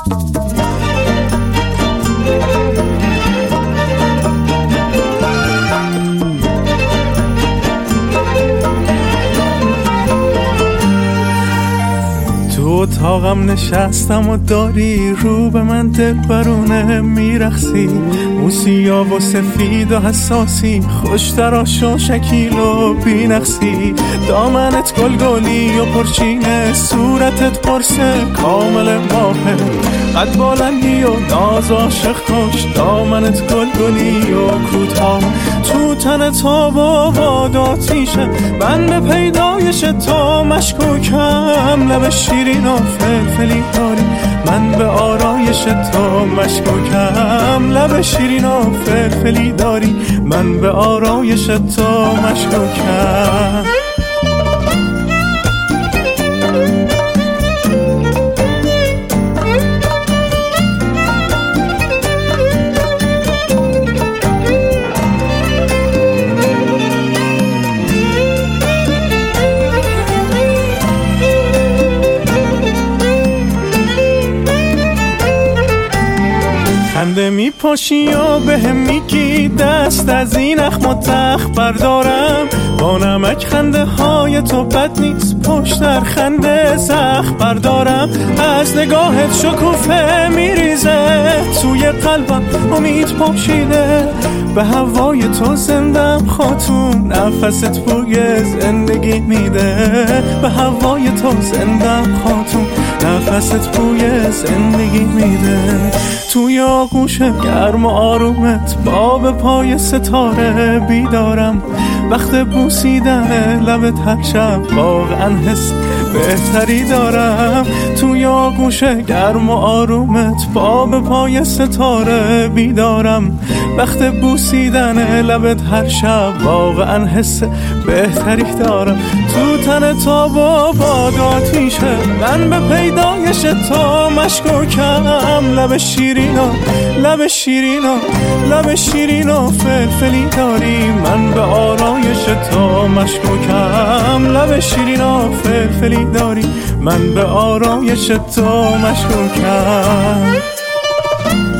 اتاقم نشستم و داری رو به من دل برونه میرخسی، موسیا و سفید و حساسی، خوشتراش و شکیل و بینقصی، دامنت گلگلی و پرچینه، صورتت قرصه کامل ماهه، قد بلندی و ناز عاشق کش، دامنت گلگلی و کوتاه، تو تنت آب و آتیشه، من به پیدایش تو مشکوکم، لب شیرین و فلفلی داری، من به آرایش تو مشکوکم، لب شیرین و فلفلی داری، من به آرایش تو مشکوکم. خنده میپاشی و بهم میگی دست از این اخم و تخ بردارم، با نمک خنده های تو بد نیست، پشت در خنده سخت بردارم، از نگاهت شکوفه میریزه، توی قلبم امید پاشیده، به هوای تو زندم خاتون، نفست بوی زندگی میده، به هوای تو زندم خاتون، نفست بوی زندگی میده، توی آغوش گرم و آرومت باب پای ستاره بیدارم، وقت بوسیدن لبت هر شب واقعا حس بهتری دارم، توی آغوش گرم و آرومت باب پای ستاره بیدارم، وقت بوسیدن لبت هر شب واقعا حس بهتری دارم، تو تن تاب و باد آتیشه، من به پیدایش تو مشکوکم، لب شیرینا لب شیرینا لب شیرین و فلفلی داری، من به آرایش تو مشکوکم، لب شیرین و فلفلی داری، من به آرایش تو مشکوکم.